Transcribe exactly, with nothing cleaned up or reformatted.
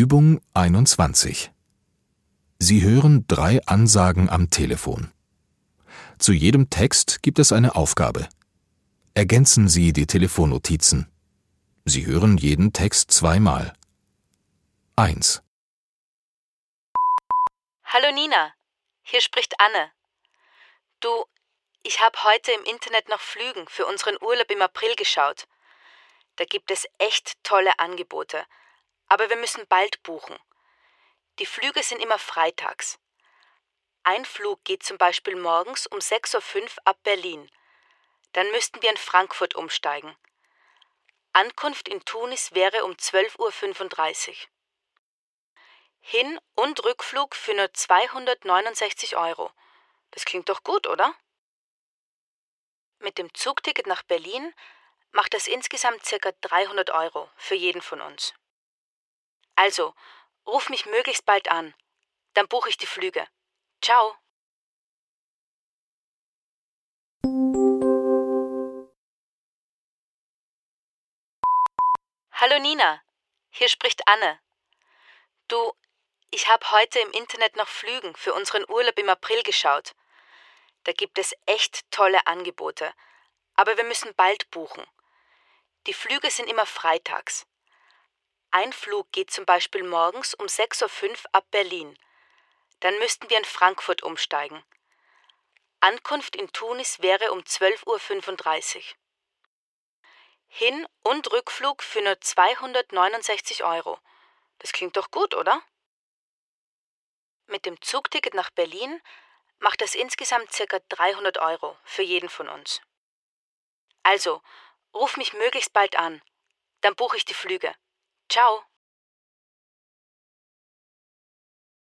Übung einundzwanzig. Sie hören drei Ansagen am Telefon. Zu jedem Text gibt es eine Aufgabe. Ergänzen Sie die Telefonnotizen. Sie hören jeden Text zweimal. eins. Hallo Nina, hier spricht Anne. Du, ich habe heute im Internet nach Flügen für unseren Urlaub im April geschaut. Da gibt es echt tolle Angebote, aber wir müssen bald buchen. Die Flüge sind immer freitags. Ein Flug geht zum Beispiel morgens um sechs Uhr fünf ab Berlin. Dann müssten wir in Frankfurt umsteigen. Ankunft in Tunis wäre um zwölf Uhr fünfunddreißig. Hin- und Rückflug für nur zweihundertneunundsechzig Euro. Das klingt doch gut, oder? Mit dem Zugticket nach Berlin macht das insgesamt ca. dreihundert Euro für jeden von uns. Also, ruf mich möglichst bald an. Dann buche ich die Flüge. Ciao. Hallo Nina, hier spricht Anne. Du, ich habe heute im Internet nach Flügen für unseren Urlaub im April geschaut. Da gibt es echt tolle Angebote, aber wir müssen bald buchen. Die Flüge sind immer freitags. Ein Flug geht zum Beispiel morgens um sechs Uhr fünf ab Berlin. Dann müssten wir in Frankfurt umsteigen. Ankunft in Tunis wäre um zwölf Uhr fünfunddreißig. Hin- und Rückflug für nur zweihundertneunundsechzig Euro. Das klingt doch gut, oder? Mit dem Zugticket nach Berlin macht das insgesamt ca. dreihundert Euro für jeden von uns. Also, ruf mich möglichst bald an. Dann buche ich die Flüge. Ciao.